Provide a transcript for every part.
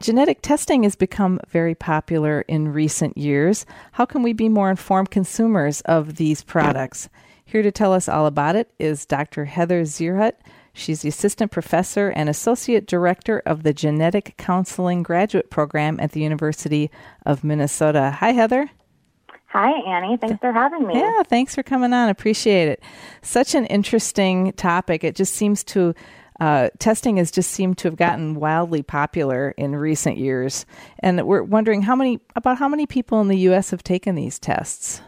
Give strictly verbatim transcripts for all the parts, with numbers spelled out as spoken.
Genetic testing has become very popular in recent years. How can we be more informed consumers of these products? Here to tell us all about it is Doctor Heather Zierhut. She's the Assistant Professor and Associate Director of the Genetic Counseling Graduate Program at the University of Minnesota. Hi, Heather. Hi, Annie. Thanks for having me. Yeah, thanks for coming on. Appreciate it. Such an interesting topic. It just seems to, uh, testing has just seemed to have gotten wildly popular in recent years. And we're wondering how many, about how many people in the U S have taken these tests?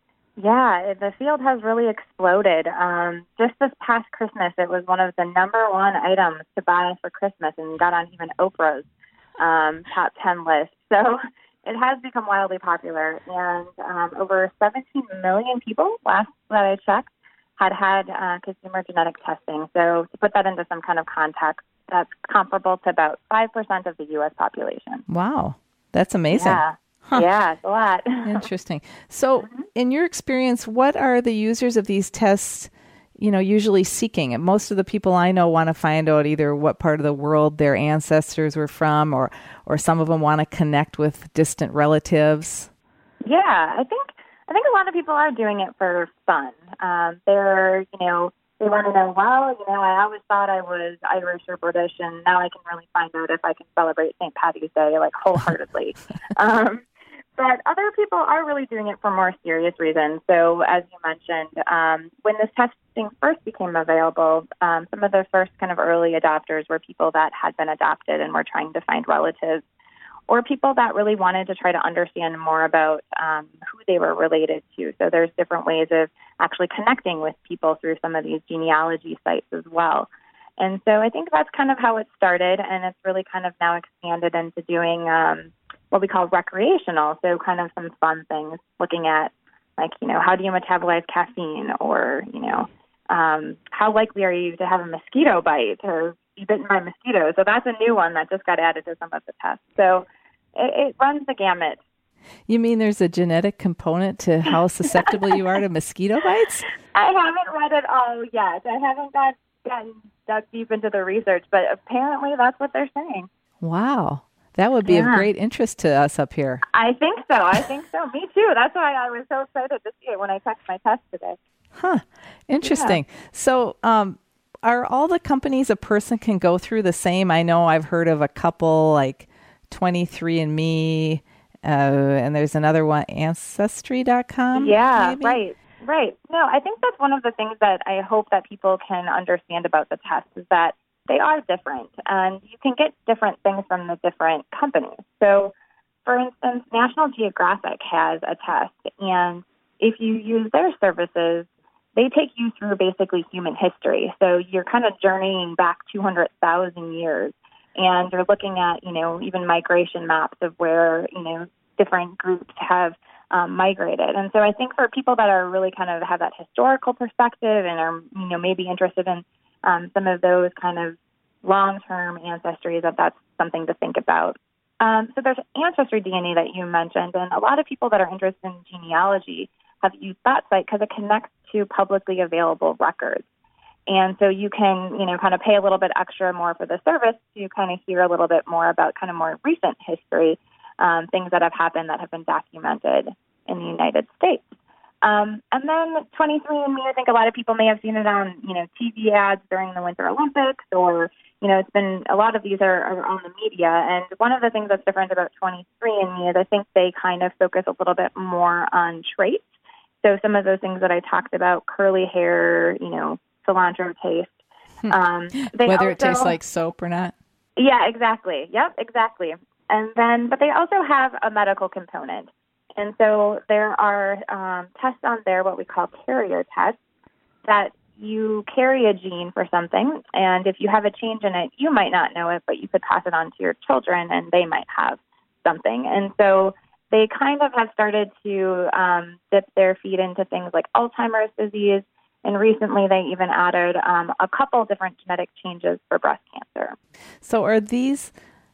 Yeah, the field has really exploded. Um, just this past Christmas, it was one of the number one items to buy for Christmas and got on even Oprah's um, top ten list. So it has become wildly popular, and um, over seventeen million people, last that I checked, had had uh, consumer genetic testing. So to put that into some kind of context, that's comparable to about five percent of the U S population. Wow, that's amazing. Yeah, huh. yeah it's a lot. Interesting. So mm-hmm. in your experience, what are the users of these tests you know, usually seeking? And most of the people I know want to find out either what part of the world their ancestors were from, or, or some of them want to connect with distant relatives. Yeah, I think I think a lot of people are doing it for fun. Um, they're, you know, they want to know, well, you know, I always thought I was Irish or British, and now I can really find out if I can celebrate Saint Paddy's Day, like, wholeheartedly. um, But other people are really doing it for more serious reasons. So, as you mentioned, um, when this testing first became available, um, some of the first kind of early adopters were people that had been adopted and were trying to find relatives, or people that really wanted to try to understand more about um, who they were related to. So there's different ways of actually connecting with people through some of these genealogy sites as well. And so I think that's kind of how it started, and it's really kind of now expanded into doing um, what we call recreational, so kind of some fun things, looking at, like, you know, how do you metabolize caffeine, or, you know, um, how likely are you to have a mosquito bite or be bitten by a mosquito. So that's a new one that just got added to some of the tests. So it, it runs the gamut. You mean there's a genetic component to how susceptible you are to mosquito bites? I haven't read it all yet. I haven't got, gotten dug deep into the research, but apparently that's what they're saying. Wow. That would be yeah. of great interest to us up here. I think so. I think so. Me too. That's why I was so excited to see it when I checked my test today. Huh. Interesting. Yeah. So um, are all the companies a person can go through the same? I know I've heard of a couple like twenty-three and me, uh, and there's another one, Ancestry dot com. Yeah, maybe? right. Right. No, I think that's one of the things that I hope that people can understand about the test is that they are different, and you can get different things from the different companies. So, for instance, National Geographic has a test, and if you use their services, they take you through basically human history. So you're kind of journeying back two hundred thousand years, and you're looking at, you know, even migration maps of where, you know, different groups have um, migrated. And so I think for people that are really kind of have that historical perspective and are, you know, maybe interested in Um, some of those kind of long-term ancestries, that that's something to think about. Um, so there's Ancestry D N A that you mentioned, and a lot of people that are interested in genealogy have used that site because it connects to publicly available records. And so you can, you know, kind of pay a little bit extra more for the service to kind of hear a little bit more about kind of more recent history, um, things that have happened that have been documented in the United States. Um, and then twenty-three and me, I think a lot of people may have seen it on, you know, T V ads during the Winter Olympics, or, you know, it's been, a lot of these are, are on the media. And one of the things that's different about twenty-three and me is I think they kind of focus a little bit more on traits. So some of those things that I talked about, curly hair, you know, cilantro taste. Um, they Whether also, it tastes like soap or not. Yeah, exactly. Yep, exactly. And then, but they also have a medical component. And so there are um, tests on there, what we call carrier tests, that you carry a gene for something, and if you have a change in it, you might not know it, but you could pass it on to your children, and they might have something. And so they kind of have started to um, dip their feet into things like Alzheimer's disease, and recently they even added um, a couple different genetic changes for breast cancer. So are these...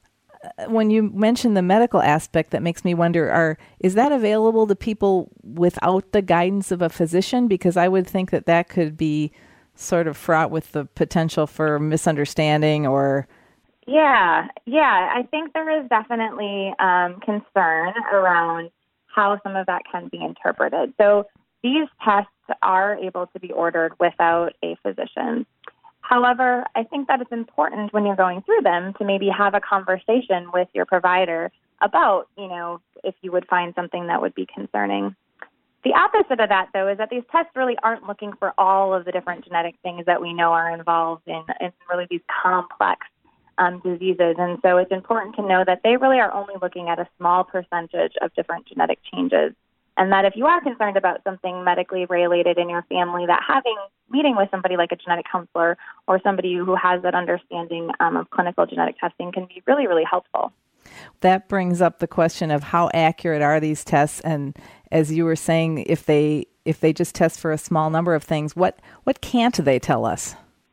When you mention the medical aspect, that makes me wonder, are is that available to people without the guidance of a physician? Because I would think that that could be sort of fraught with the potential for misunderstanding or Yeah, yeah. I think there is definitely um, concern around how some of that can be interpreted. So these tests are able to be ordered without a physician. However, I think that it's important when you're going through them to maybe have a conversation with your provider about, you know, if you would find something that would be concerning. The opposite of that, though, is that these tests really aren't looking for all of the different genetic things that we know are involved in, in really these complex um, diseases. And so it's important to know that they really are only looking at a small percentage of different genetic changes. And that if you are concerned about something medically related in your family, that having meeting with somebody like a genetic counselor or somebody who has that understanding um, of clinical genetic testing can be really, really helpful. That brings up the question of how accurate are these tests, and as you were saying, if they if they just test for a small number of things, what what can't they tell us?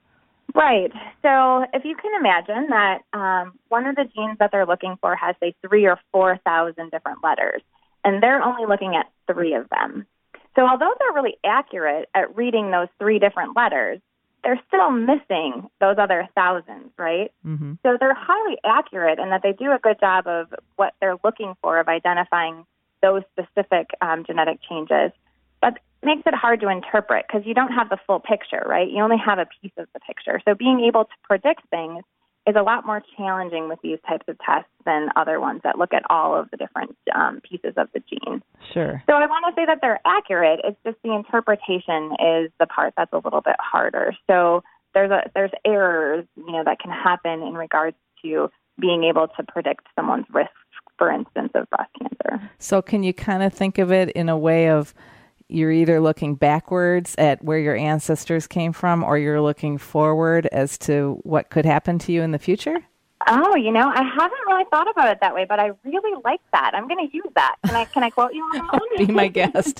Right. So if you can imagine that um, one of the genes that they're looking for has, say, three or four thousand different letters, and they're only looking at three of them. So although they're really accurate at reading those three different letters, they're still missing those other thousands, right? Mm-hmm. So they're highly accurate in that they do a good job of what they're looking for, of identifying those specific um, genetic changes. But it makes it hard to interpret because you don't have the full picture, right? You only have a piece of the picture. So being able to predict things is a lot more challenging with these types of tests than other ones that look at all of the different um, pieces of the gene. Sure. So I want to say that they're accurate. It's just the interpretation is the part that's a little bit harder. So there's a, there's errors, you know, that can happen in regards to being able to predict someone's risk, for instance, of breast cancer. So can you kind of think of it in a way of you're either looking backwards at where your ancestors came from, or you're looking forward as to what could happen to you in the future? Oh, you know, I haven't really thought about it that way, but I really like that. I'm going to use that. Can I can I quote you on that one? Be my guest.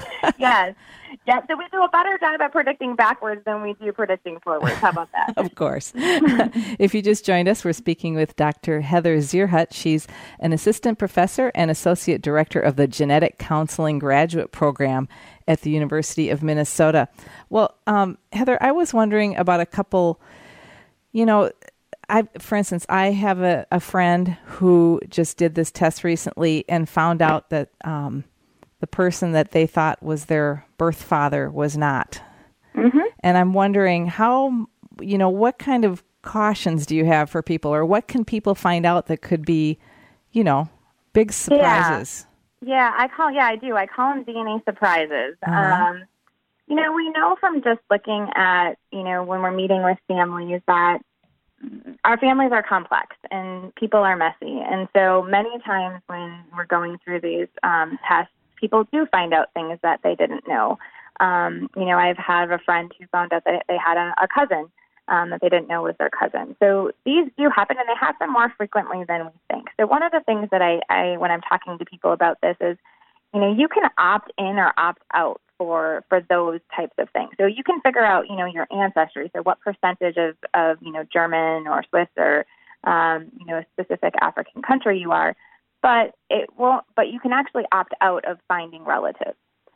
Yes. Yeah, so we do a better job at predicting backwards than we do predicting forwards. How about that? Of course. If you just joined us, we're speaking with Doctor Heather Zierhut. She's an assistant professor and associate director of the Genetic Counseling Graduate Program at the University of Minnesota. Well, um, Heather, I was wondering about a couple, you know, I, for instance, I have a, a friend who just did this test recently and found out that um, the person that they thought was their birth father was not. Mm-hmm. And I'm wondering how, you know, what kind of cautions do you have for people, or what can people find out that could be, you know, big surprises? Yeah, yeah I call, yeah, I do. I call them D N A surprises. Uh-huh. Um, you know, we know from just looking at, you know, when we're meeting with families that our families are complex and people are messy. And so many times when we're going through these um, tests, people do find out things that they didn't know. Um, you know, I've had a friend who found out that they had a, a cousin um, that they didn't know was their cousin. So these do happen, and they happen more frequently than we think. So one of the things that I, I when I'm talking to people about this is, you know, you can opt in or opt out for for those types of things. So you can figure out, you know, your ancestry, so what percentage of, of you know, German or Swiss or, um, you know, a specific African country you are, but it won't, but you can actually opt out of finding relatives.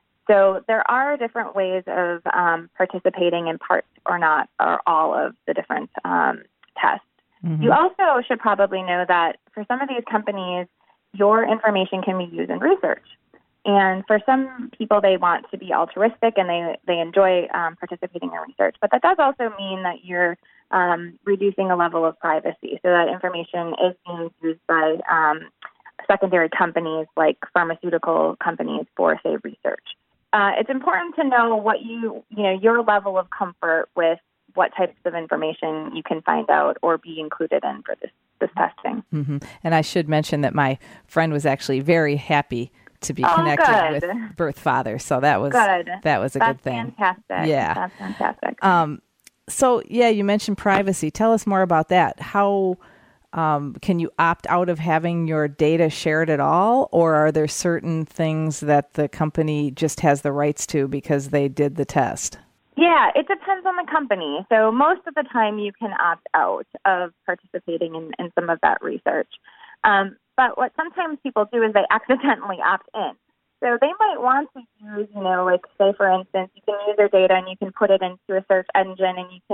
So there are different ways of um, participating in parts or not, or all of the different um, tests. Mm-hmm. You also should probably know that for some of these companies, your information can be used in research. And for some people, they want to be altruistic and they, they enjoy um, participating in research. But that does also mean that you're um, reducing a level of privacy. So that information is being used by um, secondary companies like pharmaceutical companies for, say, research. Uh, it's important to know what you, you know, your level of comfort with what types of information you can find out or be included in for this, this testing. Mm-hmm. And I should mention that my friend was actually very happy to be oh, connected good. with birth father. So that was good. that was a That's good thing. Fantastic. Yeah. That's fantastic. Um, so yeah, you mentioned privacy. Tell us more about that. How um, can you opt out of having your data shared at all, or are there certain things that the company just has the rights to because they did the test? Yeah, it depends on the company. So most of the time you can opt out of participating in, in some of that research. Um, but what sometimes people do is they accidentally opt in. So they might want to use, you know, like say, for instance, you can use their data and you can put it into a search engine and you can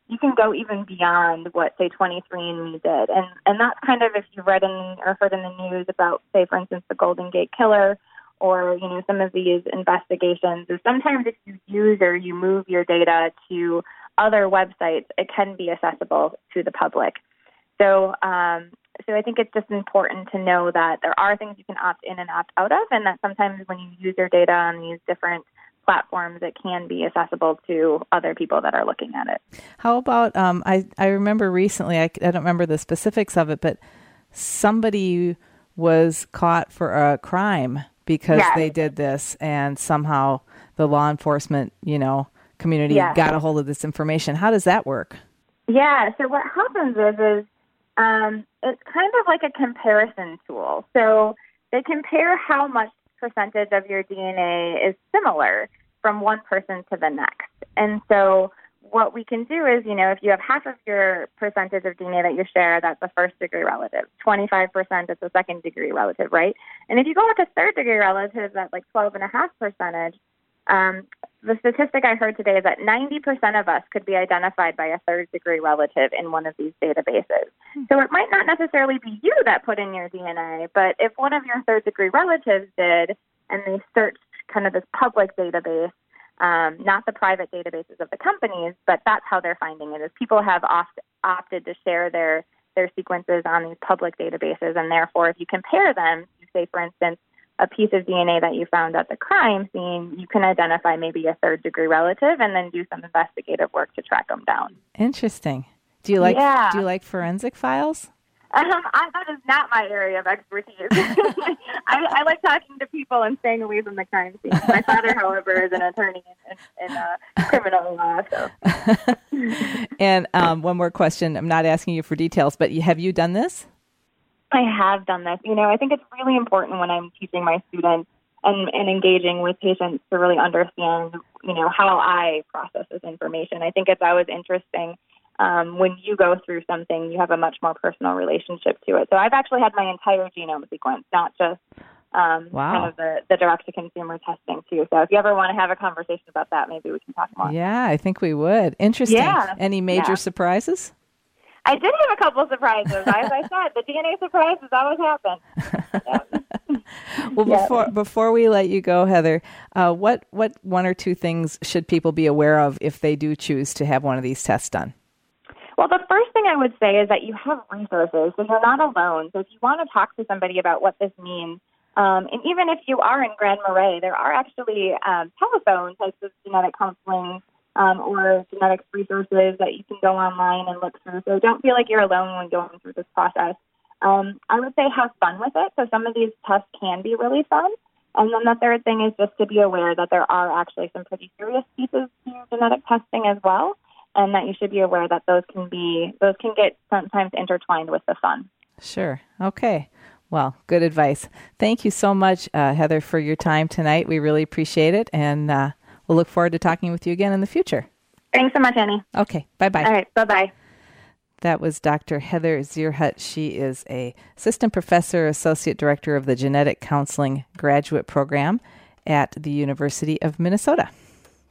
you can go even beyond what, say, twenty-three and me did. And and that's kind of, if you've read in or heard in the news about, say, for instance, the Golden Gate Killer, or, you know, some of these investigations, is sometimes if you use or you move your data to other websites, it can be accessible to the public. So, um, so I think it's just important to know that there are things you can opt in and opt out of, and that sometimes when you use your data on these different platforms, it can be accessible to other people that are looking at it. How about, um, I, I remember recently, I, I don't remember the specifics of it, but somebody was caught for a crime because yes. they did this, and somehow the law enforcement, you know, community yes. got a hold of this information. How does that work? Yeah, so what happens is, is um, it's kind of like a comparison tool. So they compare how much percentage of your D N A is similar from one person to the next. And so what we can do is, you know, if you have half of your percentage of D N A that you share, that's a first degree relative. twenty-five percent is a second degree relative, right? And if you go with a third degree relative, that's like twelve and a half percentage. Um, the statistic I heard today is that ninety percent of us could be identified by a third degree relative in one of these databases. So it might not necessarily be you that put in your D N A, but if one of your third degree relatives did, and they searched kind of this public database, um, not the private databases of the companies, but that's how they're finding it, is people have opt- opted to share their, their sequences on these public databases, and therefore if you compare them, you say, for instance, a piece of D N A that you found at the crime scene, you can identify maybe a third degree relative and then do some investigative work to track them down. Interesting. Do you like yeah. do you like forensic files? Um, I, that is not my area of expertise. I, I like talking to people and staying away from the crime scene. My father, however, is an attorney in, in, in uh, criminal law. So. And um, one more question. I'm not asking you for details, but have you done this? I have done this. You know, I think it's really important when I'm teaching my students and, and engaging with patients to really understand, you know, how I process this information. I think it's always interesting. Um, when you go through something, you have a much more personal relationship to it. So I've actually had my entire genome sequenced, not just um, wow. kind of the, the direct-to-consumer testing, too. So if you ever want to have a conversation about that, maybe we can talk more. Yeah, I think we would. Interesting. Yeah. Any major yeah. surprises? I did have a couple surprises. As I said, the D N A surprises always happen. Yeah. Well, yeah. before before we let you go, Heather, uh, what, what one or two things should people be aware of if they do choose to have one of these tests done? Well, the first thing I would say is that you have resources, so you're not alone. So if you want to talk to somebody about what this means, um, and even if you are in Grand Marais, there are actually um, telephone types of genetic counseling um, or genetics resources that you can go online and look through. So don't feel like you're alone when going through this process. Um, I would say have fun with it. So some of these tests can be really fun. And then the third thing is just to be aware that there are actually some pretty serious pieces to genetic testing as well, and that you should be aware that those can be those can get sometimes intertwined with the fun. Sure. Okay. Well, good advice. Thank you so much, uh, Heather, for your time tonight. We really appreciate it, and uh, we'll look forward to talking with you again in the future. Thanks so much, Annie. Okay. Bye-bye. All right. Bye-bye. That was Doctor Heather Zierhut. She is a assistant professor, associate director of the Genetic Counseling Graduate Program at the University of Minnesota.